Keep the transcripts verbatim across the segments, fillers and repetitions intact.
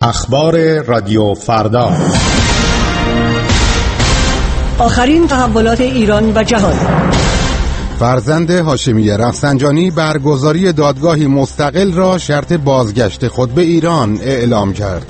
اخبار رادیو فردا. آخرین تحولات ایران و جهان. فرزند هاشمی رفسنجانی برگزاری دادگاهی مستقل را شرط بازگشت خود به ایران اعلام کرد.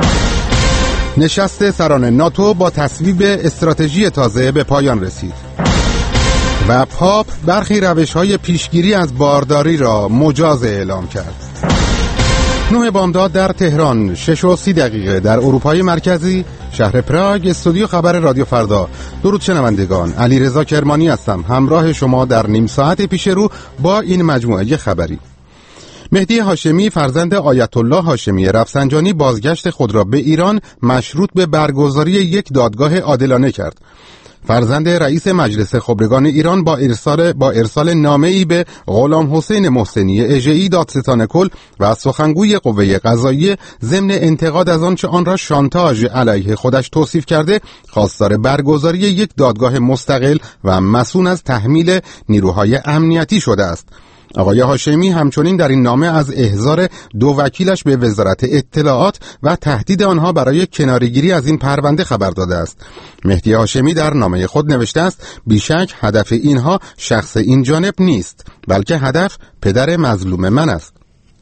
نشست سران ناتو با تصویب استراتژی تازه به پایان رسید. و پاپ برخی روش‌های پیشگیری از بارداری را مجاز اعلام کرد. نه بامداد در تهران، شش و سی دقیقه در اروپای مرکزی، شهر پراگ. استودیو خبر رادیو فردا. درود شنوندگان، علیرضا کرمانی هستم، همراه شما در نیم ساعت پیش رو با این مجموعه خبری. مهدی هاشمی فرزند آیت الله هاشمی رفسنجانی بازگشت خود را به ایران مشروط به برگزاری یک دادگاه عادلانه کرد. فرزند رئیس مجلس خبرگان ایران با ارسال با ارسال نامه‌ای به غلام حسین محسنی اژه‌ای دادستان کل و سخنگوی قوه قضاییه ضمن انتقاد از آنچه آن را شانتاژ علیه خودش توصیف کرده، خواستار برگزاری یک دادگاه مستقل و مسئول از تحمیل نیروهای امنیتی شده است. آقای هاشمی همچنین در این نامه از احضار دو وکیلش به وزارت اطلاعات و تهدید آنها برای کناره‌گیری از این پرونده خبر داده است. مهدی هاشمی در نامه خود نوشته است: بیشک هدف اینها شخص این جانب نیست، بلکه هدف پدر مظلوم من است.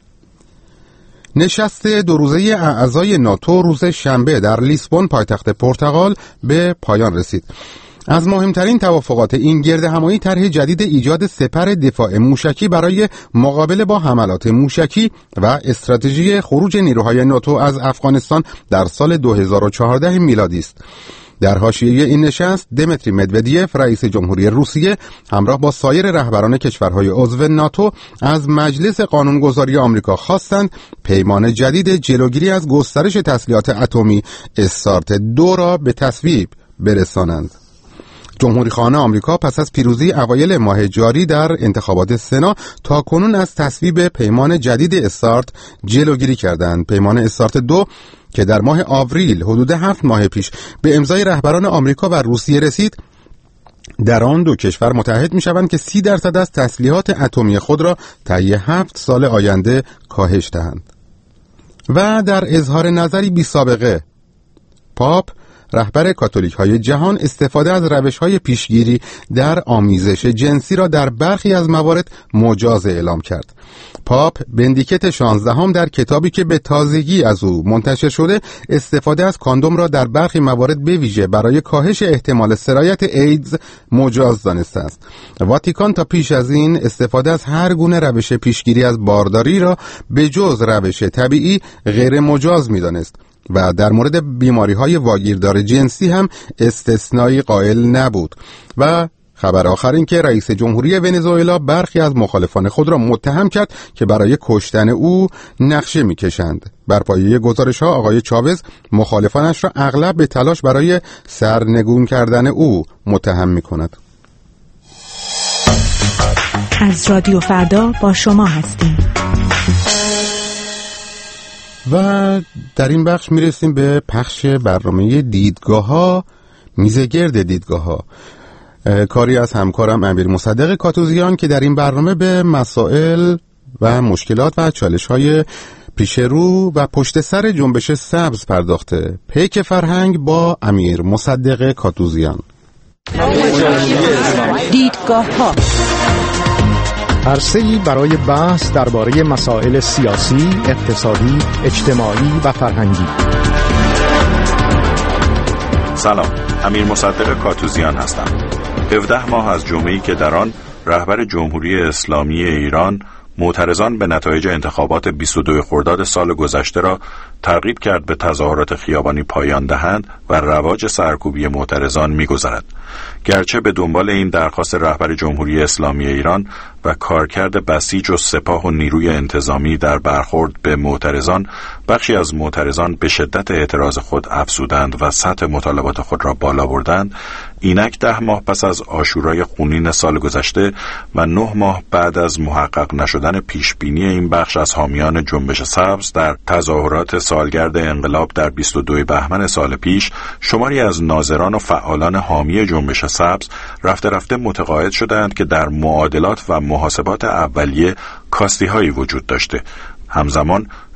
نشست دو روزه اعضای ناتو روز شنبه در لیسبون پایتخت پرتغال به پایان رسید. از مهمترین توافقات این گرد همایی طرح جدید ایجاد سپر دفاع موشکی برای مقابله با حملات موشکی و استراتژی خروج نیروهای ناتو از افغانستان در سال دو هزار و چهارده میلادی است. در حاشیه این نشست دمیتری مدودیف رئیس جمهوری روسیه همراه با سایر رهبران کشورهای عضو ناتو از مجلس قانونگذاری آمریکا خواستند پیمان جدید جلوگیری از گسترش تسلیحات اتمی استارت دو را به تصویب برسانند. جمهوری خواهان آمریکا پس از پیروزی اوایل ماه جاری در انتخابات سنا تا کنون از تصویب پیمان جدید استارت جلوگیری کردند. پیمان استارت دو که در ماه آوریل حدود هفت ماه پیش به امضای رهبران آمریکا و روسیه رسید، در آن دو کشور متحد می شوند که سی درصد از تسلیحات اتمی خود را طی هفت سال آینده کاهش دهند. و در اظهار نظری بی سابقه، پاپ رهبر کاتولیک های جهان استفاده از روش های پیشگیری در آمیزش جنسی را در برخی از موارد مجاز اعلام کرد. پاپ بندیکت شانزدهم در کتابی که به تازگی از او منتشر شده، استفاده از کاندوم را در برخی موارد به ویژه برای کاهش احتمال سرایت ایدز مجاز دانسته است. واتیکان تا پیش از این استفاده از هر گونه روش پیشگیری از بارداری را به جز روش طبیعی غیر مجاز می‌دانست و در مورد بیماری‌های واگیردار جنسی هم استثنایی قائل نبود. و خبر آخر این که رئیس جمهوری ونزوئلا برخی از مخالفان خود را متهم کرد که برای کشتن او نقشه می‌کشند. بر پایه گزارش‌ها آقای چاوز مخالفانش را اغلب به تلاش برای سرنگون کردن او متهم می‌کند. از رادیو فردا با شما هستیم. و در این بخش میرسیم به پخش برنامه دیدگاه ها، میزگرد دیدگاه ها، کاری از همکارم امیر مصدق کاتوزیان که در این برنامه به مسائل و مشکلات و چالش های پیش رو و پشت سر جنبش سبز پرداخته. پیک فرهنگ با امیر مصدق کاتوزیان. دیدگاه ها، عرصه‌ای برای بحث درباره مسائل سیاسی، اقتصادی، اجتماعی و فرهنگی. سلام، امیر مصدق کاتوزیان هستم. هفده ماه از جمعه‌ای که در آن رهبر جمهوری اسلامی ایران معترضان به نتایج انتخابات بیست و دو خرداد سال گذشته را ترغیب کرد به تظاهرات خیابانی پایان دهند و رواج سرکوبی معترضان می‌گذرد. گرچه به دنبال این درخواست رهبر جمهوری اسلامی ایران و کارکرد بسیج و سپاه و نیروی انتظامی در برخورد به معترضان، بخشی از معترضان به شدت اعتراض خود افزودند و سطح مطالبات خود را بالا بردند، اینک ده ماه پس از عاشورای خونین سال گذشته و نه ماه بعد از محقق نشدن پیشبینی این بخش از حامیان جنبش سبز در تظاهرات سالگرد انقلاب در بیست و دو بهمن سال پیش، شماری از ناظران و فعالان حامی جنبش سبز رفته رفته متقاعد شدند که در معادلات و محاسبات اولیه کاستی هایی وجود داشته. همزمان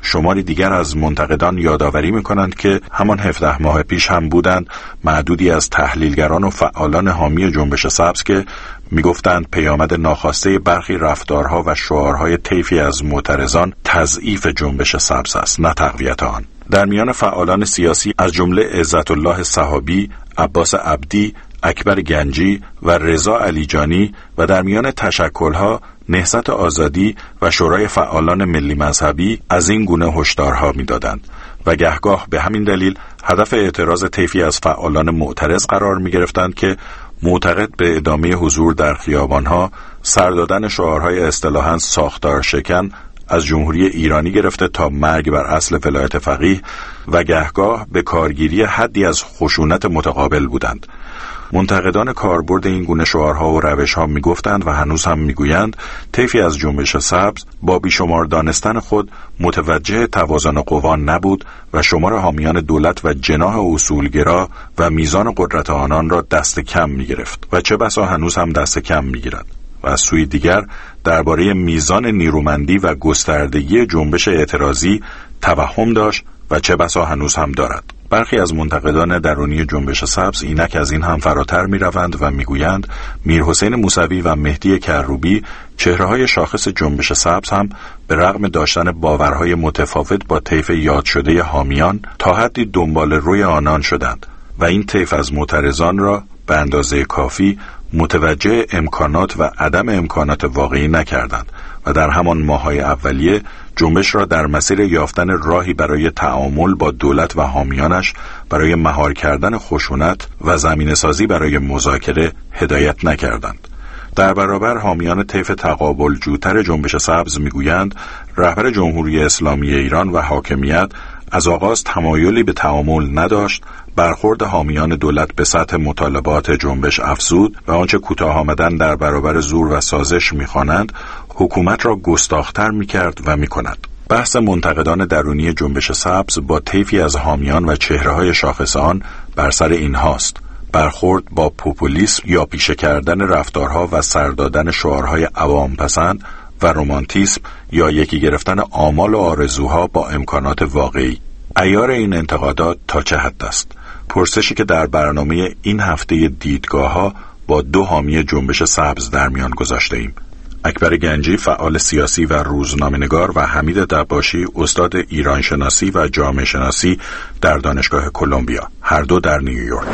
شماری دیگر از منتقدان یادآوری می‌کنند که همان هفده ماه پیش هم بودند معدودی از تحلیلگران و فعالان حامی جنبش سبز که می‌گفتند پیامد ناخواسته برخی رفتارها و شعارهای طیفی از معترضان تضعیف جنبش سبز است، نه تقویت آن. در میان فعالان سیاسی از جمله عزت الله صحابی، عباس عبدی، اکبر گنجی و رضا علیجانی و در میان تشکل‌ها نهضت آزادی و شورای فعالان ملی مذهبی از این گونه هشدارها می‌دادند و گهگاه به همین دلیل هدف اعتراض طیفی از فعالان معترض قرار می‌گرفتند که معتقد به ادامه حضور در خیابان‌ها، سر دادن شعارهای اصطلاحاً ساختار شکن از جمهوری ایرانی گرفته تا مرگ بر اصل ولایت فقیه و گهگاه به کارگیری حدی از خشونت متقابل بودند. منتقدان کاربرد این گونه شعارها و روش‌ها می‌گفتند و هنوز هم می‌گویند طیفی از جنبش سبز با بیشمار دانستن خود متوجه توازن قوا نبود و شمار حامیان دولت و جناح اصولگرا و میزان قدرت آنان را دست کم می‌گرفت و چه بسا هنوز هم دست کم می‌گیرد. و از سوی دیگر درباره میزان نیرومندی و گستردگی جنبش اعتراضی توهم داشت و چه بسا هنوز هم دارد. برخی از منتقدان درونی جنبش سبز اینک از این هم فراتر می روند و می گویند میرحسین موسوی و مهدی کروبی چهره‌های شاخص جنبش سبز هم به رغم داشتن باورهای متفاوت با طیف یاد شده حامیان تا حدی دنبال روی آنان شدند و این طیف از معترضان را به اندازه کافی متوجه امکانات و عدم امکانات واقعی نکردند و در همان ماه‌های اولیه جنبش را در مسیر یافتن راهی برای تعامل با دولت و حامیانش برای مهار کردن خشونت و زمینه‌سازی برای مذاکره هدایت نکردند. در برابر حامیان طیف تقابل جوتر جنبش سبز میگویند رهبر جمهوری اسلامی ایران و حاکمیت از آغاز تمایلی به تعامل نداشت، برخورد حامیان دولت به سطح مطالبات جنبش افزود و آنچه کوتاه آمدن در برابر زور و سازش می‌خوانند حکومت را گستاخ‌تر می‌کرد و می‌کند. بحث منتقدان درونی جنبش سبز با طیفی از حامیان و چهره‌های شاخص آن بر سر اینهاست: برخورد با پوپولیسم یا پیشه کردن رفتارها و سر دادن شعارهای عوام پسند و رمانتیسم یا یکی گرفتن آمال و آرزوها با امکانات واقعی. عیار این انتقادات تا چه حد است؟ پرسشی که در برنامه این هفته دیدگاه‌ها با دو حامی جنبش سبز در میان گذاشته ایم. اکبر گنجی فعال سیاسی و روزنامه‌نگار و حمید دباشی استاد ایران شناسی و جامعه شناسی در دانشگاه کلمبیا، هر دو در نیویورک.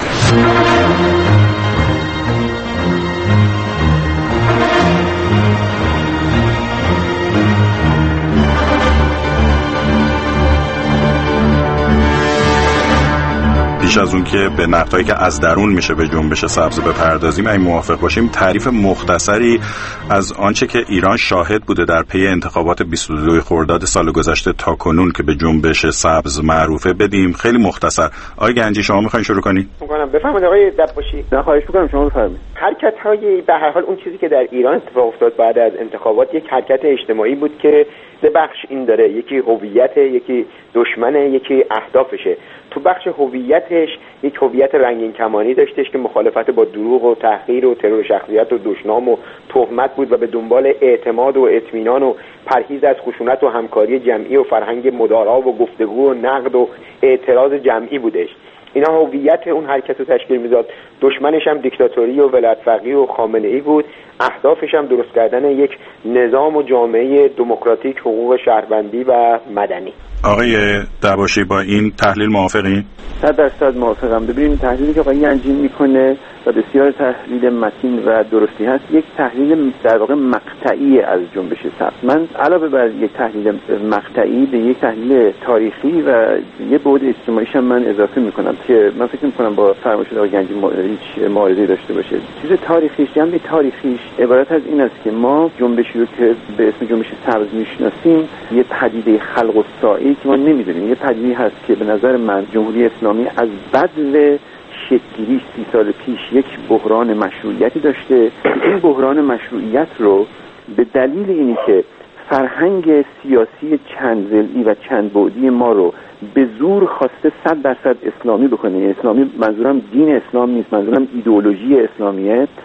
پیش از اون که به نقدهایی که از درون میشه به جنبش سبز بپردازیم، اگه موافق باشیم تعریف مختصری از آنچه که ایران شاهد بوده در پی انتخابات بیست و دو خرداد سال گذشته تا کنون که به جنبش سبز معروفه بدیم. خیلی مختصر. آقای گنجی شما میخواین شروع کنید؟ می‌کنم. بفرمایید آقای دباشی. نه خواهش می‌کنم شما بفرمایید. حرکت‌های به هر حال اون چیزی که در ایران اتفاق افتاد بعد از انتخابات یک حرکت اجتماعی بود که سه بخش این داره: یکی هویت، یکی دشمن، یکی اهدافشه. تو بخش هویتش یک هویت رنگین کمانی داشتش که مخالفت با دروغ و تحقیر و ترور شخصیت و دشنام و تهمت بود و به دنبال اعتماد و اطمینان و پرهیز از خشونت و همکاری جمعی و فرهنگ مدارا و گفتگو و نقد و اعتراض جمعی بودش. اینا هویت اون حرکت رو تشکیل میداد. دشمنش هم دیکتاتوری و ولایت فقیه و خامنه‌ای بود. اهدافش هم درست کردن یک نظام و جامعه دموکراتیک، حقوق شهروندی و مدنی. آقای دباشی با این تحلیل موافقین؟ صد درصد موافقم. ببینید تحلیلی که آقای گنجی میکنه و بسیار تحلیل متین و درستی هست، یک تحلیل در واقع مقطعی از جنبش سبز. من علاوه بر یک تحلیل مقطعی به یک تحلیل تاریخی و یه بعد اجتماعیش هم من اضافه میکنم که من فکر میکنم با فرمایش آقای گنجی هیچ معارضه‌ای داشته باشه. چیز تاریخیش، یعنی تاریخیش عبارت از این است که ما جنبشی رو که به اسم جنبش سبز میشناسیم یه پدیده خلق و ساعی که ما نمیدونیم، یه پدیده هست که به نظر من جمهوری اسلامی از بدو شکل‌گیری سی سال پیش یک بحران مشروعیتی داشته. این بحران مشروعیت رو به دلیل اینی که فرهنگ سیاسی چند ضلعی و چند بعدی ما رو به زور خواسته صد درصد اسلامی بکنه. اسلامی منظورم دین اسلام نیست، منظورم ایدئولوژی اسلامیه.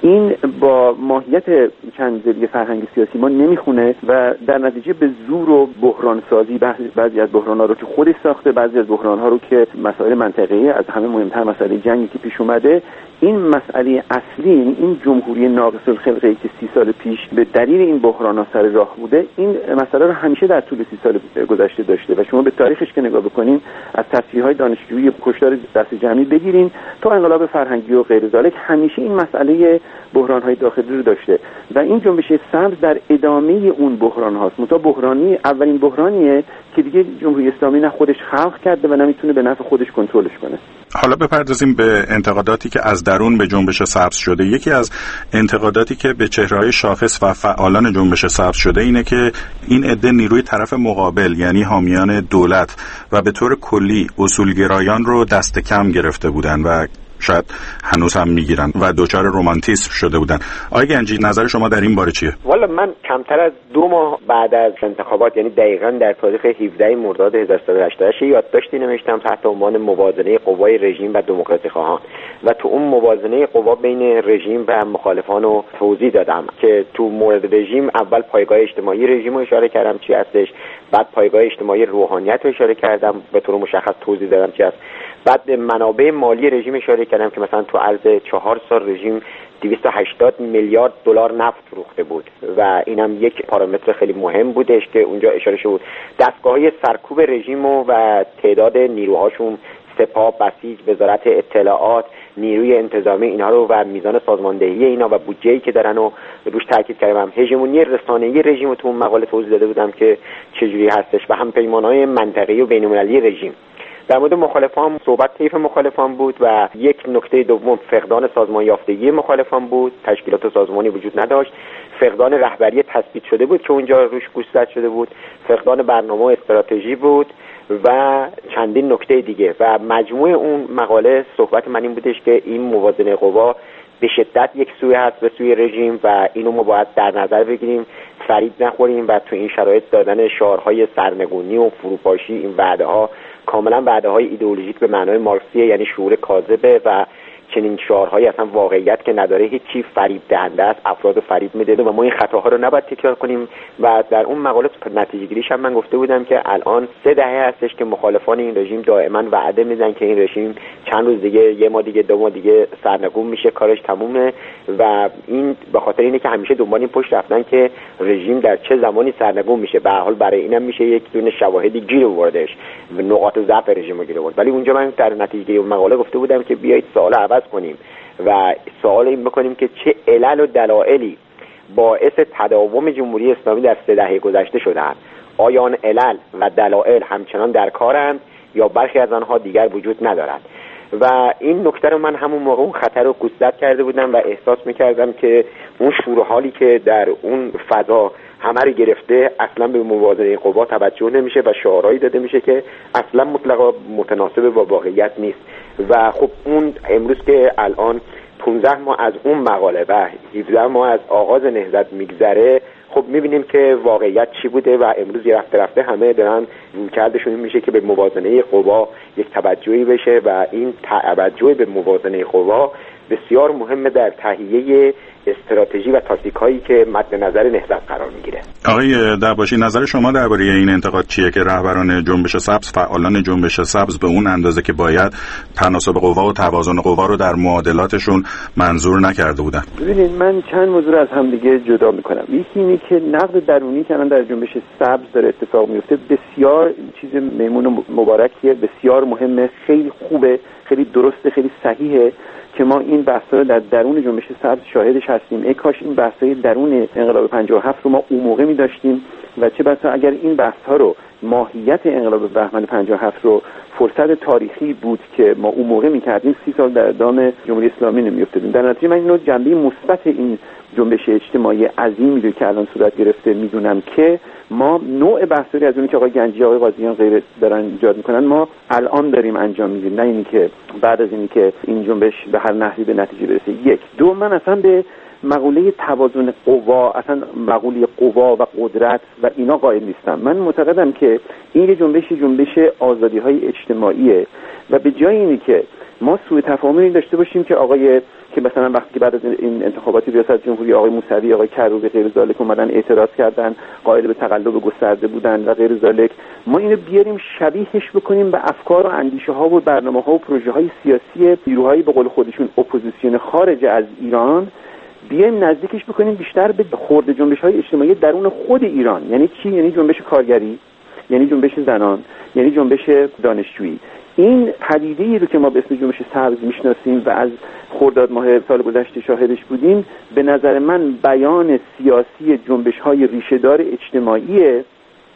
این با ماهیت چند زیلی فرهنگی سیاسی ما نمیخونه و در نتیجه به زور و بحران سازی بعضی از بحران‌ها رو که خودش ساخته، بعضی از بحران‌ها رو که مسائل منطقه‌ای، از همه مهمتر مسئله جنگی که پیش اومده، این مسئله اصلی، این جمهوری ناقص الخلقه‌ای که سی سال پیش به دلیل این بحران‌ها سر راه بوده، این مسئله رو همیشه در طول سی سال گذشته داشته و شما به تاریخش که نگاه بکنین، از تصفیه‌های دانشجویی کشتار دست جمعی بگیرین تا انقلاب فرهنگی و غیر ذلک، همیشه این مسئله بحران‌های داخلی رو داشته و این جنبش سبز در ادامه اون بحران هاست. متا بحرانی اولین بحرانیه که دیگه جمهوری اسلامی نه خودش خلق کرده و نمیتونه به نفع خودش کنترلش کنه. حالا بپردازیم به انتقاداتی که از درون به جنبش سبز شده. یکی از انتقاداتی که به چهره‌های شاخص و فعالان جنبش سبز شده اینه که این عده نیروی طرف مقابل، یعنی حامیان دولت و به طور کلی اصولگرایان رو دست کم گرفته بودن و شاید هنوز هم میگیرن و دوچار رومانتیسم شده بودن. آقای گنجی، نظر شما در این باره چیه؟ والا من کمتر از دو ماه بعد از انتخابات، یعنی دقیقاً در تاریخ هفدهم مرداد هزار و سیصد و هشتاد و هشت یادداشتی نوشتم تحت عنوان موازنه قوای رژیم و دموکراسی خواهان و تو اون موازنه قوا بین رژیم و مخالفان رو توضیح دادم که تو مورد رژیم اول پایگاه اجتماعی رژیم رو اشاره کردم چی هستش، بعد پایگاه اجتماعی روحانیت رو اشاره کردم، به طور مشخص توضیح دادم چی هست، بعد به منابع مالی رژیم اشاره کردم که مثلا تو عرض چهار سال رژیم دویست و هشتاد میلیارد دلار نفت فروخته بود و اینم یک پارامتر خیلی مهم بودش که اونجا اشاره شد. دستگاه‌های سرکوب رژیم و تعداد نیروهاشون، سپاه، بسیج، وزارت اطلاعات، نیروی انتظامی، اینها رو و میزان سازماندهی اینا و بودجه‌ای که دارن و روش تاکید کردم. هژمونی رسانه‌ای رژیم رو تو اون مقاله توضیح داده بودم که چجوری هستش و هم پیمان‌های منطقه‌ای و بین‌المللی رژیم. در مورد مخالفان صحبت طیف مخالفان بود و یک نکته دوم فقدان سازمان یافتگی مخالفان بود. تشکیلات سازمانی وجود نداشت. فقدان رهبری تثبیت شده بود که اونجا روش گوشزد شده بود. فقدان برنامه و استراتژی بود و چندین نکته دیگه و مجموع اون مقاله صحبت من این بودش که این موازنه قوا به شدت یک سوی هست به سوی رژیم و اینو ما باید در نظر بگیریم، فریب نخوریم و تو این شرایط دادن شعارهای سرنگونی و فروپاشی، این وعده ها کاملا وعده های ایدئولوژیک به معنای مارکسیه، یعنی شعور کاذبه و چنین شعارهایی اصلا واقعیت که نداره، هیچی فریب دهنده است، افراد فریب میده و ما این خطاها رو نباید تکرار کنیم. و در اون مقاله نتیجه گیریش هم من گفته بودم که الان سه دهه هستش که مخالفان این رژیم دائما وعده میدن که این رژیم چند روز دیگه، یه ماه دیگه، دو ماه دیگه سرنگون میشه، کارش تمومه و این به خاطر اینه که همیشه دنبال این پشت رفتن که رژیم در چه زمانی سرنگون میشه. به هر حال برای اینم میشه یک دونه شواهدی گیر آوردش، نقاط ضعف رژیم رو گیر آورد. ولی اونجا من در نتیجه گیری اون مقاله گفته بودم که بیایید سوال عوض کنیم و سوال این بکنیم که چه علل و دلایلی باعث تداوم جمهوری اسلامی در سه دهه گذشته شدند. آیا آن علل و دلایل همچنان در کارند یا برخی از آنها دیگر وجود ندارند؟ و این نکته رو من همون موقع اون خطر رو گوشزد کرده بودم و احساس میکردم که اون شور و حالی که در اون فضا همه رو گرفته اصلا به موازنه قوا توجه نمیشه و شعارهایی داده میشه که اصلا مطلقا متناسب با واقعیت نیست. و خب اون امروز که الان پانزده ماه از اون مقاله و هفده ماه از آغاز نهضت میگذره، خب میبینیم که واقعیت چی بوده و امروز یه رفته رفته همه دارن رویکردشون این میشه که به موازنه قوا یک توجهی بشه و این توجه به موازنه قوا بسیار مهمه در تهیه استراتژی و تاکتیک هایی که مد نظر نهضت قرار میگیره. آقای دباشی، نظر شما درباره این انتقاد چیه که رهبران جنبش سبز، فعالان جنبش سبز به اون اندازه که باید تناسب قوا و توازن قوا رو در معادلاتشون منظور نکرده بودن؟ ببینید من چند موضوع از هم دیگه جدا میکنم. یکی اینه که نقد درونی که الان در جنبش سبز داره اتفاق میفته بسیار چیز میمون و مبارکیه، بسیار مهمه، خیلی خوبه، خیلی درسته، خیلی صحیحه که ما این بحث‌ها رو در درون جنبش سبز شاهدش هستیم. ای کاش این بحث‌های درون انقلاب پنجاه و هفت رو ما اون موقع می‌داشتیم و چه بسا اگر این بحث‌ها رو، ماهیت انقلاب بهمن پنجاه و هفت رو فرصت تاریخی بود که ما اون موقع می‌کردیم، سی سال در دام جمهوری اسلامی نمی‌افتادیم. در نتیجه من اینو جنبه مثبت این جنبش اجتماعی عظیمی رو که الان صورت گرفته می‌دونم که ما نوع بحثی از اونی که آقای گنجی، آقای قاضیان غیره دارن ایجاد میکنن ما الان داریم انجام میدیم، نه اینی که بعد از اینی که این جنبش به هر نحوی به نتیجه برسه. یک دو من اصلا به مقوله توازن قوا، اصلا مقوله قوا و قدرت و اینا قائل نیستم. من معتقدم که این جنبش جنبش آزادی‌های اجتماعیه و به جای اینی که ما سوء تفاهمی داشته باشیم که آقای که مثلا وقتی بعد از این انتخابات ریاست جمهوری آقای موسوی، آقای کروبی غیر ذالک اومدن اعتراض کردن، قائل به تقلب گسترده بودن و غیر ذالک، ما اینو بیاریم شبیهش بکنیم به افکار و اندیشه ها و برنامه ها و پروژه های سیاسی نیروهای به قول خودشون اپوزیسیون خارج از ایران، بیایم نزدیکش بکنیم بیشتر به خرد جنبش های اجتماعی درون خود ایران. یعنی چی؟ یعنی جنبش کارگری، یعنی جنبش زنان، یعنی جنبش دانشجویی. این پدیده‌ای رو که ما به اسم جنبش سبز میشناسیم و از خرداد ماه سال گذشته شاهدش بودیم، به نظر من بیان سیاسی جنبش‌های ریشه‌دار اجتماعیه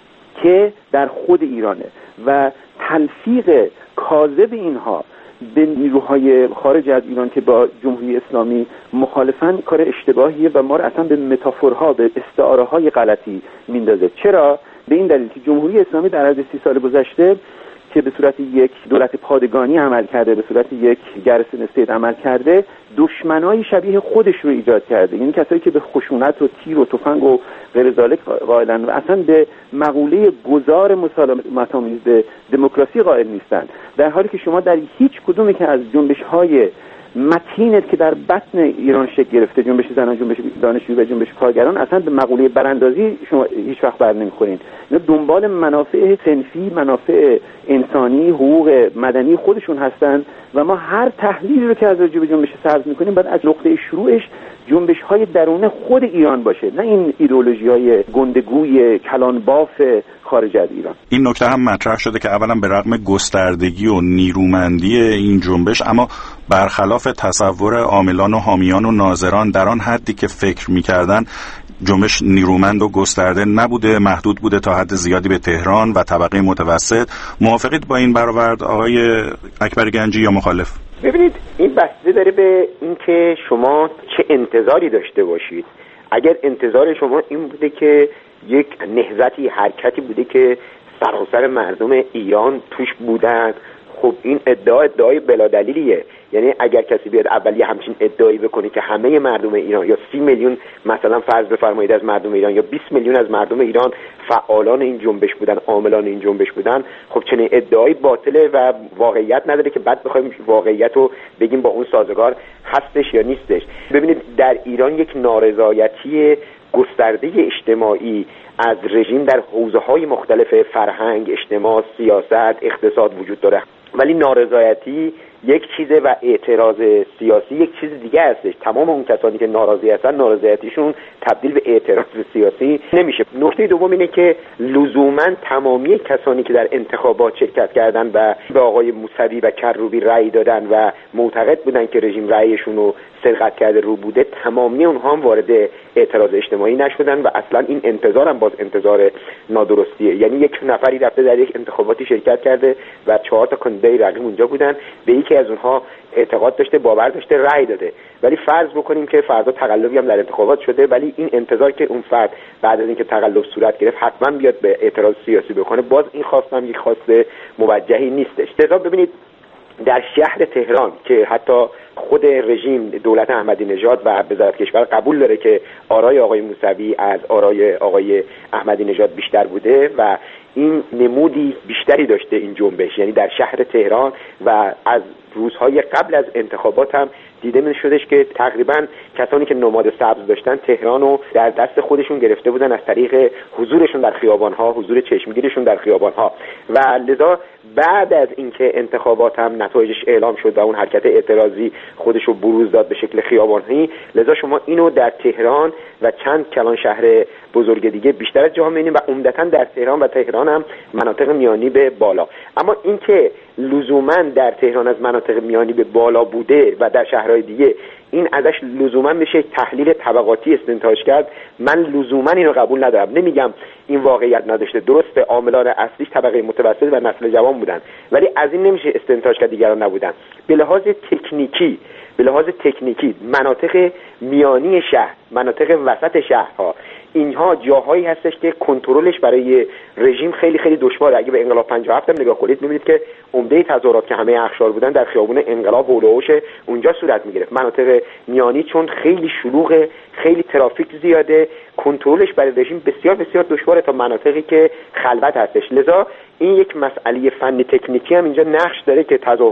که در خود ایرانه و تلفیق کاذب اینها به نیروهای خارج از ایران که با جمهوری اسلامی مخالفن کار اشتباهیه و ما رو اصلا به متافورها، به استعاره‌های غلطی میندازه. چرا؟ به این دلیل که جمهوری اسلامی در عرض سی سال گذشته که به صورت یک دولت پادگانی عمل کرده، به صورت یک گرسن استیت عمل کرده، دشمنای شبیه خودش رو ایجاد کرده. یعنی کسایی که به خشونت و تیر و تفنگ و غیر ذالک قائلن و اصلا به مقوله گذار مسالمت آمیز به دموکراسی قائل نیستن، در حالی که شما در هیچ کدومی که از جنبش‌های متینت که در بطن ایران شکل گرفته، جنبش زنان، جنبش دانشجویی و جنبش کارگران، اصلا به مقوله براندازی شما هیچ وقت بر نمیخورین. اینا دنبال منافع صنفی، منافع انسانی، حقوق مدنی خودشون هستن و ما هر تحلیلی رو که از راجع به جنبش سبز میکنیم باید از نقطه شروعش جنبش های درون خود ایران باشه، نه این ایدئولوژی های گندگوی کلان باف خارج از ایران. این نکته هم مطرح شده که اولا به رغم گستردگی و نیرومندی این جنبش، اما برخلاف تصور عاملان و حامیان و ناظران در آن حدی که فکر می‌کردن، جنبش نیرومند و گسترده نبوده، محدود بوده تا حد زیادی به تهران و طبقه متوسط. موافقید با این برآورد آقای اکبر گنجی یا مخالف؟ ببینید، این بسته داره به اینکه شما چه انتظاری داشته باشید. اگر انتظار شما این بوده که یک نهضتی، حرکتی بوده که سراسر مردم ایران توش بودن، خب این ادعا ادعای بلا دلیلیه. یعنی اگر کسی بیاد اولی همچین ادعایی بکنه که همه مردم ایران یا سی میلیون مثلا فرض بفرمایید از مردم ایران یا بیست میلیون از مردم ایران فعالان این جنبش بودن، عاملان این جنبش بودن، خب چنین ادعایی باطله و واقعیت نداره که بعد بخوایم واقعیت رو بگیم با اون سازگار هستش یا نیستش. ببینید، در ایران یک نارضایتی گسترده اجتماعی از رژیم در حوزه‌های مختلف فرهنگ، اجتماع، سیاست، اقتصاد وجود داره، ولی نارضایتی یک چیزه و اعتراض سیاسی یک چیز دیگه هستش. تمام اون کسانی که ناراضی هستن، نارضایتیشون تبدیل به اعتراض سیاسی نمیشه. نکته دوم اینه که لزوما تمامی کسانی که در انتخابات شرکت کردن و به آقای موسوی و کروبی رأی دادن و معتقد بودن که رژیم رأیشون رو سرقت کرده رو بوده، تمامی اونها هم وارد اعتراض اجتماعی نشدن و اصلا این انتظار هم باز انتظار نادرستیه. یعنی یک نفری رفته در یک انتخاباتی شرکت کرده و چهار تا کاندیدای رقیب اونجا بودن، به یکی از اونها اعتقاد داشته، باور داشته، رأی داده. ولی فرض بکنیم که فردا تقلبی هم در انتخابات شده، ولی این انتظار که اون فرد بعد از اینکه تقلب صورت گرفت حتما بیاد به اعتراض سیاسی بکنه، باز این خواست هم یک خواست موجهی نیستش. لذا ببینید، در شهر تهران که حتی خود رژیم دولت احمدی نژاد و وزارت کشور قبول داره که آرای آقای موسوی از آرای آقای احمدی نژاد بیشتر بوده و این نمودی بیشتری داشته این جنبش، یعنی در شهر تهران و از روزهای قبل از انتخابات هم دیده می شدش که تقریبا کسانی که نماد سبز داشتن تهران رو در دست خودشون گرفته بودن از طریق حضورشون در خیابان‌ها، حضور چشمگیرشون در خیابان‌ها. و لذا بعد از اینکه انتخابات هم نتایجش اعلام شد و اون حرکت اعتراضی خودش رو بروز داد به شکل خیابانی، لذا شما اینو در تهران و چند کلان شهر بزرگ دیگه بیشتر از جا می‌بینید و عمدتاً در تهران و تهران هم مناطق میانی به بالا. اما اینکه لزوماً در تهران از مناطق میانی به بالا بوده و در شهرهای دیگه این ازش لزوماً بشه تحلیل طبقاتی استنتاج کرد، من لزوماً اینو قبول ندارم. نمیگم این واقعیت نداشته، درسته عاملان اصلیش طبقه متوسط و نسل جوان بودن، ولی از این نمیشه استنتاج کرد دیگران نبودن. به لحاظ تکنیکی به لحاظ تکنیکی مناطق میانی شهر، مناطق وسط شهرها، اینها جاهایی هستش که کنترلش برای رژیم خیلی خیلی دشواره. اگه به انقلاب پنجاه و هفت هم نگاه کنید می‌بینید که عمده تظاهرات که همه اخشار بودن در خیابون انقلاب و هولوش اونجا صورت می‌گرفت. مناطق میانی چون خیلی شلوغه، خیلی ترافیک زیاده، کنترلش برای رژیم بسیار بسیار دشواره تا مناطقی که خلوت هستش. لذا این یک مسئله فنی تکنیکی هم اینجا نقش داره که تظاهرات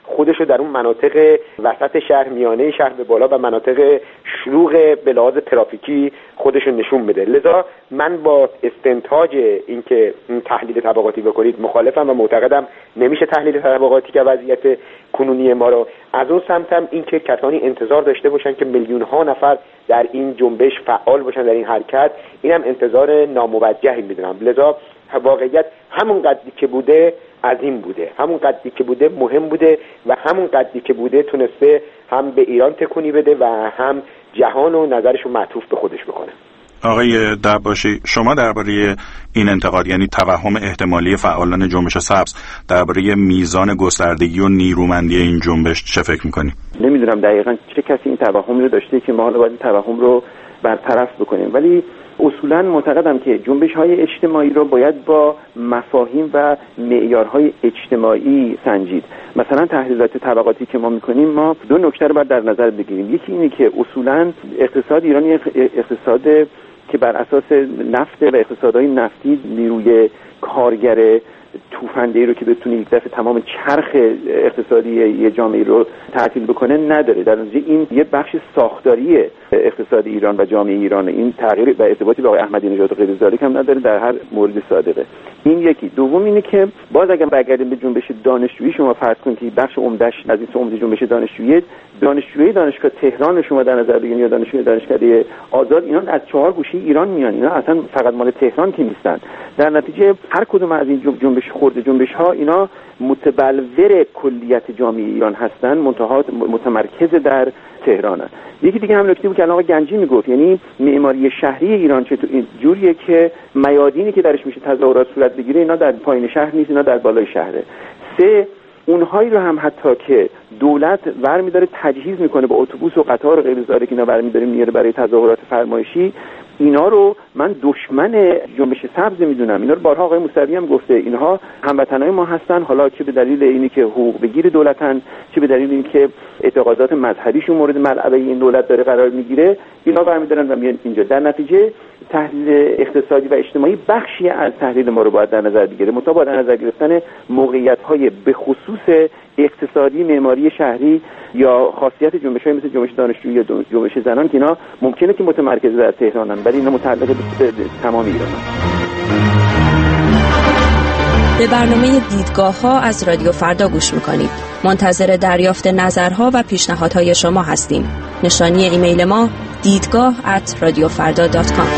خودش رو در اون مناطق وسط شهر، میانه شهر به بالا و مناطق شلوغ به لحاظ ترافیکی خودش رو نشون بده. لذا من با استنتاج اینکه این تحلیل طبقاتی بکنید مخالفم و معتقدم نمیشه تحلیل طبقاتی که وضعیت کنونی ما رو. از اون سمتم اینکه کسانی انتظار داشته باشن که میلیون ها نفر در این جنبش فعال باشن، در این حرکت، اینم انتظار ناموجهی میدونم. لذا واقعیت همون قدری که بوده عظیم بوده، همون قدری که بوده مهم بوده و همون قدری که بوده تونسته هم به ایران تکونی بده و هم جهان و نظرش رو معطوف به خودش بکنه. آقای دباشی، شما درباره این انتقاد، یعنی توهم احتمالی فعالان جنبش سبز درباره میزان گستردگی و نیرومندی این جنبش چه فکر میکنی؟ نمیدونم دقیقاً چه کسی این توهم رو داشته که ما حالا باید این توهم رو برطرف بکنیم، ولی اصولاً معتقدم که جنبش‌های اجتماعی رو باید با مفاهیم و معیارهای اجتماعی سنجید. مثلا تحلیلات طبقاتی که ما می‌کنیم، ما دو نکته رو باید در نظر بگیریم. یکی اینه که اصولاً اقتصاد ایرانی اقتصاد که بر اساس نفت و اقتصادهای نفتی نیروی کارگر توفنده‌ای رو که بتونه یک دفعه تمام چرخ اقتصادی یه جامعه رو تعطیل بکنه نداره. در نتیجه این یه بخش ساختاری اقتصاد ایران و جامعه ایران، این تغییر و ارتباطی با آقای احمدی نژاد و غیر ذالک هم نداره در هر مورد صادقه. این یکی. دوم اینه که باز اگه برگردیم به جنبش دانشجویی، شما فرض کنید که بخش عمده‌اش از این عمده جنبش دانشجویی دانشجویی دانشگاه تهران شما در نظر بگیرید یا دانشجوی دانشکده آزاد، اینا از چهار گوشه ایران میان، اینا اصلا فقط مال تهران که نیستن. در نتیجه هر کدوم از این جنبش خورده جنبش ها اینا متبلور کلیت جامعه ایران هستن، منتها متمرکز در تهرانن. یکی دیگه هم نکته بود که الان آقای گنجی میگفت، یعنی معماری شهری ایران چه جوریه که میادینی که درش میشه تظاهرات صورت بگیره اینا در پایین شهر نیست، اینا در بالای شهره. سه، اونهایی رو هم حتی که دولت برمی‌داره تجهیز میکنه با اتوبوس و قطار و غیر ذالک، اینا برمی‌داره میاره برای تظاهرات فرمایشی، اینا رو من دشمن جنبش سبز میدونم. اینا رو بارها آقای موسوی هم گفته، اینها هموطنای ما هستن، حالا چه به دلیل اینی که حقوق بگیر دولتن، چه به دلیل اینکه اعتقادات مذهبیشون مورد ملعبه این دولت داره قرار میگیره، اینا برمی‌دارن و میان اینجا. در نتیجه تحلیل اقتصادی و اجتماعی بخشی از تحلیل ما رو باید در نظر بگیره، مطابق با در نظر گرفتن موقعیت‌های به خصوص اقتصادی، معماری شهری یا خاصیت جنبش‌های مثل جنبش دانشجویی یا جنبش زنان که اینا ممکنه که متمرکز در تهرانن ولی اینا متعلق به تمام ایرانن. به برنامه دیدگاه‌ها از رادیو فردا گوش می‌کنید. منتظر دریافت نظرها و پیشنهادهای شما هستیم. نشانی ایمیل ما دیدگاه ات رادیو فردا دات کام.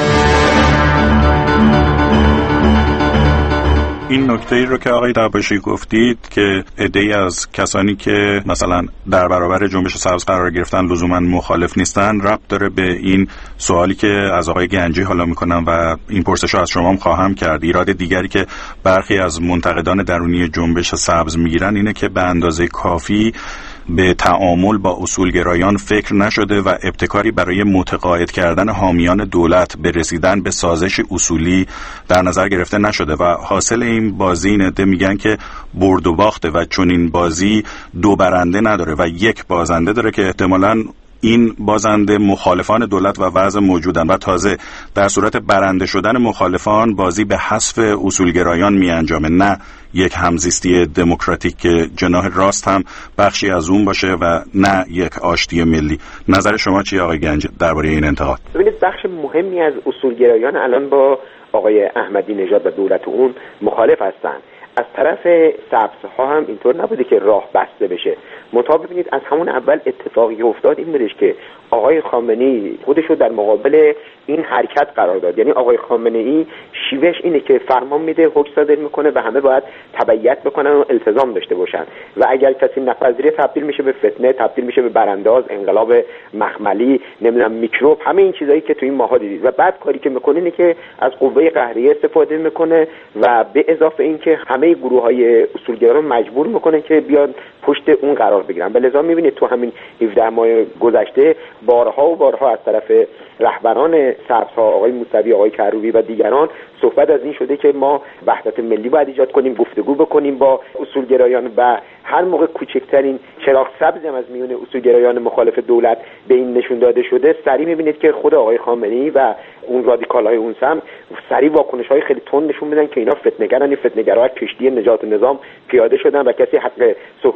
این نکته ای رو که آقای دباشی گفتید که عده‌ای از کسانی که مثلا در برابر جنبش سبز قرار گرفتن لزوما مخالف نیستن، ربط داره به این سوالی که از آقای گنجی حالا میکنم و این پرسش رو از شما هم خواهم کرد. ایراد دیگری که برخی از منتقدان درونی جنبش سبز میگیرن اینه که به اندازه کافی به تعامل با اصولگرایان فکر نشده و ابتکاری برای متقاعد کردن حامیان دولت به رسیدن به سازش اصولی در نظر گرفته نشده و حاصل این بازی این عده میگن که برد و باخته و چون این بازی دو برنده نداره و یک بازنده داره که احتمالاً این بازنده مخالفان دولت و وضع موجودن و تازه در صورت برنده شدن مخالفان بازی به حذف اصولگرایان می انجامه، نه یک همزیستی دموکراتیک که جناح راست هم بخشی از اون باشه و نه یک آشتی ملی. نظر شما چیه آقای گنج درباره این انتقاد؟ ببینید بخش مهمی از اصولگرایان الان با آقای احمدی نژاد و دولت اون مخالف هستن. از طرف سبزها هم اینطور نبوده که راه بسته بشه. منتها ببینید از همون اول اتفاقی افتاد این بودش که آقای خامنه‌ای خودش رو در مقابل این حرکت قرار داد. یعنی آقای خامنه‌ای شیوهش اینه که فرمان میده، حکم صادر میکنه و همه باید تبعیت بکنن و التزام داشته باشن و اگر کسی نپذیره تبدیل میشه به فتنه، تبدیل میشه به برانداز، انقلاب مخملی، نمیدونم میکروب، همه این چیزایی که تو این ماها دیدید. و بعد کاری که میکنه اینه که از قوه قهریه استفاده میکنه و به اضافه اینکه همه گروه‌های اصولگرا رو مجبور میکنه که بیان پشت اون قرار بگیرن. به لذا میبینید تو همین هفده ماه گذشته بارها و بارها از طرف رهبران سبزها، آقای موسوی، آقای کروبی و دیگران صحبت از این شده که ما وحدت ملی باید ایجاد کنیم، گفتگو بکنیم با اصولگرایان و هر موقع کوچکترین چراغ سبزی هم از میون اصولگرایان مخالف دولت به این نشون داده شده، سریع میبینید که خود آقای خامنه‌ای و اون رادیکال‌های اون سم سریع واکنش‌های خیلی تند نشون میدن که اینا فتنه‌گرن، این فتنه‌گرا کشتی نجات نظام پیاده شدن و کسی حق صحبت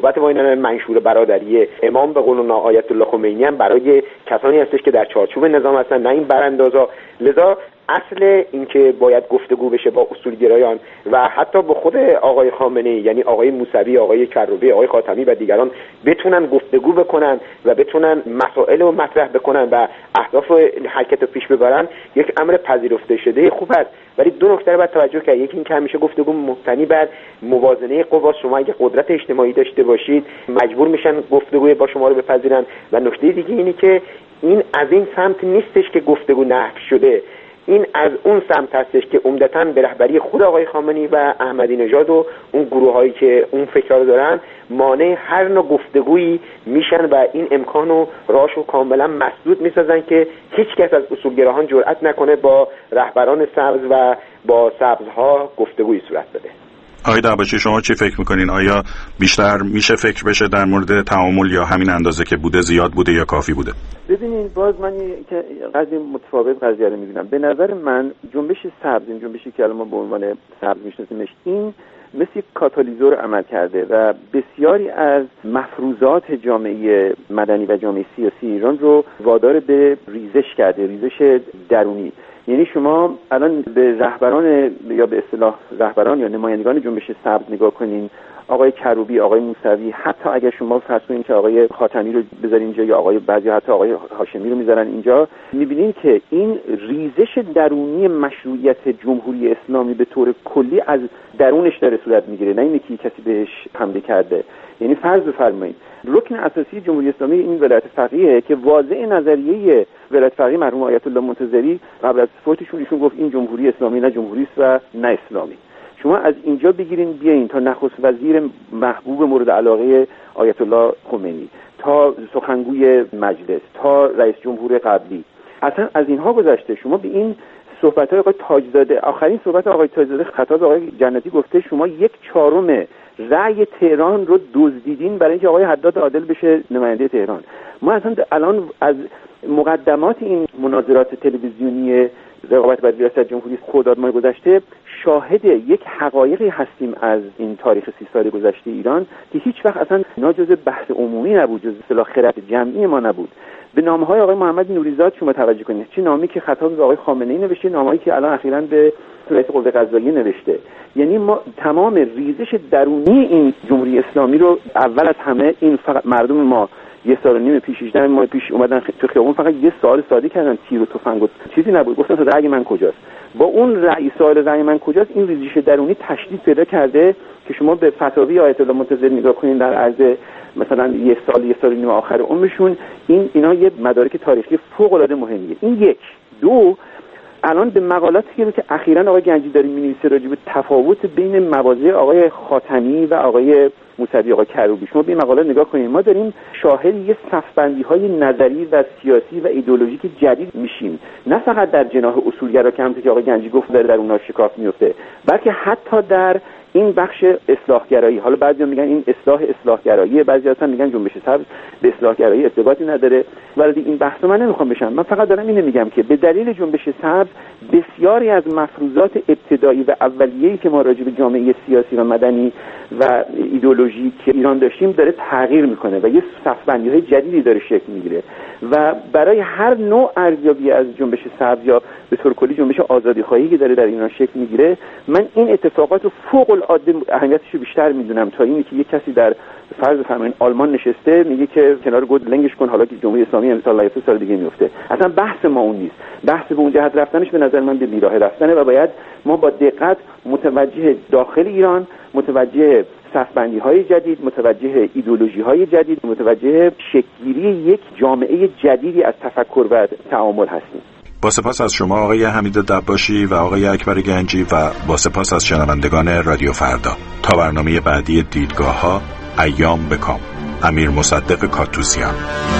صحبت با این منشور برادری امام به قول آیت الله خمینی هم برای کسانی هستش که در چارچوب نظام هستن، نه این براندازا. لذا اصل اینکه باید گفتگو بشه با اصولگرایان و حتی با خود آقای خامنه‌ای، یعنی آقای موسوی، آقای کروبی، آقای خاتمی و دیگران بتونن گفتگو بکنن و بتونن مسائل رو مطرح بکنن و اهداف حرکت رو پیش ببرن، یک امر پذیرفته شده خوب است. ولی دو نکته رو باید توجه کرد. یکی این که همیشه گفتگو مبتنی بر موازنه قوا، شما اگه قدرت اجتماعی داشته باشید مجبور میشن گفتگو با شما رو بپذیرن، و نکته دیگه اینی که این از این سمت نیستش که گفتگو نحو شده، این از اون سمت هستش که عمدتاً به رهبری خود آقای خامنه‌ای و احمدی نژاد و اون گروه‌هایی که اون فکرها رو دارن مانع هر نوع گفتگویی میشن و این امکانو راشو کاملا مسدود میسازن که هیچ کس از اصولگراهان جرئت نکنه با رهبران سبز و با سبزها گفتگویی صورت بده. آقای دعباشی شما چی فکر میکنین؟ آیا بیشتر میشه فکر بشه در مورد تعامل یا همین اندازه که بوده زیاد بوده یا کافی بوده؟ ببینید باز من که قضیه متفاوت قضیه رو میبینم. به نظر من جنبش سبز، این جنبشی که الان ما به عنوان سبز میشناسیمش، این مثل کاتالیزور عمل کرده و بسیاری از مفروضات جامعه مدنی و جامعه سیاسی ایران رو وادار به ریزش کرده، ریزش درونی. یعنی شما الان به رهبران یا به اصطلاح رهبران یا نمایندگان جنبش سبز نگاه کنین، آقای کروبی، آقای موسوی، حتی اگر شما فرض کنین که آقای خاتمی رو بذارین اینجا یا آقای بعضی حتی آقای هاشمی رو میذارن اینجا، میبینین که این ریزش درونی مشروعیت جمهوری اسلامی به طور کلی از درونش داره صورت میگیره، نه اینکه کسی بهش حمله کرده. یعنی فرض بفرمایید رکن اساسی جمهوری اسلامی این ولایت فقیهه که واضع نظریه ولایت فقیه مرحوم آیت الله منتظری قبل از فوتشون ایشون گفت این جمهوری اسلامی نه جمهوری است و نه اسلامی. شما از اینجا بگیرین بیاین تا نخست وزیر محبوب مورد علاقه آیت الله خمینی، تا سخنگوی مجلس، تا رئیس جمهور قبلی، اصلا از اینها گذشته شما به این صحبت‌های آقای تاجزاده، آخرین صحبت آقای تاجزاده خطاب آقای جنتی گفته شما یک چهارم رأی تهران رو دزدیدین برای اینکه آقای حداد عادل بشه نماینده تهران. ما اصلا الان از مقدمات این مناظرات تلویزیونی رقابت بر ریاست جمهوری خرداد ماه گذشته شاهد یک حقایقی هستیم از این تاریخ سی سال گذشته ایران که هیچ وقت اصلا جزء بحث عمومی نبود، جزء اصطلاح خرد جمعی ما نبود. به نامه‌های آقای محمد نوریزاد شما توجه کنید، چه نامی که خطاب به آقای خامنه‌ای نوشته، نامه‌ای که الان اخیراً به رئیس قوه قضاییه نوشته. یعنی ما تمام ریزش درونی این جمهوری اسلامی رو اول از همه این فقط مردم ما یه سال و نیم پیش هجده ماه پیش اومدن تو خیابون فقط یه سوال ساده کردن، تیر و تفنگ و چیزی نبود، گفتن تا رأی من کجاست. با اون رأی سوال رأی من کجاست این ریزش درونی تشدید پیدا کرده که شما به فتاوی آیت الله منتظری نگاه کنین در عرض مثلا یه سال یه سال و نیم آخر عمرشون، این اینا یه مدارک تاریخی فوق العاده مهمیه. این یک. دو، الان به مقالاتی که اخیراً آقای گنجی داره می‌نویسه راجع به تفاوت بین مواضع آقای خاتمی و آقای موسوی، آقای کروبی، شما به این مقاله نگاه کنید، ما داریم شاهد یه صف‌بندی‌های نظری و سیاسی و ایدئولوژیک جدید میشیم، نه فقط در جناح اصولگرا که همونطور که آقای گنجی گفت داره در اونها شکاف میفته، بلکه حتی در این بخش اصلاحگرایی. حالا بعضیا میگن این اصلاح اصلاحگراییه، بعضیا اصلا میگن جنبش سبز به اصلاحگرایی ارتباطی نداره. ولی این بحثو من نمیخوام بشم، من فقط دارم اینو میگم که به دلیل جنبش سبز بسیاری از مفروضات ابتدایی و اولیه‌ای که ما راجع به جامعه سیاسی و مدنی و ایدئولوژیک که ایران داشتیم داره تغییر میکنه و یه صف‌بندی‌های جدیدی داره شکل میگیره و برای هر نوع ارزیابی از جنبش سبز یا به طور کلی جنبش آزادی‌خواهی که داره در ایران شکل میگیره، من این اتفاقات رو فوق العاده اهمیتش رو بیشتر میدونم تا اینی که یک کسی در فرض فرمایید آلمان نشسته میگه که کنار گود لنگش کن حالا که جمهوری اسلامی امسال لایفه سال دیگه میفته. اصلا بحث ما اون نیست. بحث به اون جهت رفتنش به نظر من به بیراه رفتنه و باید ما با دقت متوجه داخل ایران، متوجه صف‌بندی‌های جدید، متوجه ایدئولوژی‌های جدید، متوجه شکل‌گیری یک جامعه جدیدی از تفکر و تعامل هستیم. با سپاس از شما آقای حمید دباشی و آقای اکبر گنجی و با سپاس از شنوندگان رادیو فردا. تا برنامه بعدی دیدگاه‌ها، ایام بکام. امیر مصدق کاتوسیان.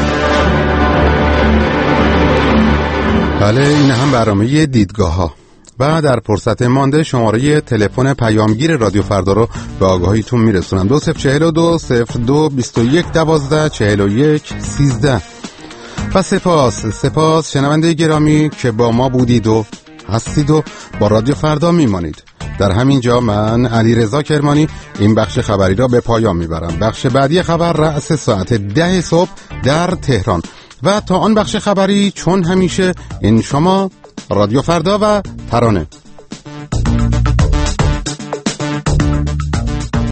بله، این هم برنامه دیدگاه‌ها. و در فرصت مانده شماره تلفن پیامگیر رادیو فردا رو به آگاهیتون میرسونم. دو صفر چهل و دو صفر دو بیست و یک دوازده چهل و یک سیزده. و سپاس سپاس شنونده گرامی که با ما بودید و هستید و با رادیو فردا میمانید. در همین جا من علیرضا کرمانی این بخش خبری را به پایان میبرم. بخش بعدی خبر رأس ساعت ده صبح در تهران و تا آن بخش خبری چون همیشه این شما رادیو فردا و ترانه.